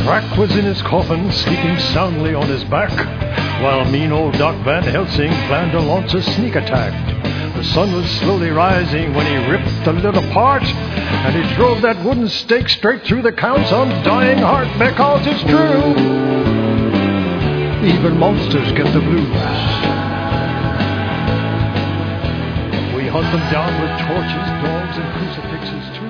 Drac was in his coffin, sleeping soundly on his back, while mean old Doc Van Helsing planned to launch a sneak attack. The sun was slowly rising when he ripped the lid apart, and he drove that wooden stake straight through the Count's undying heart, because it's true, even monsters get the blues. We hunt them down with torches, dogs, and crucifixes too.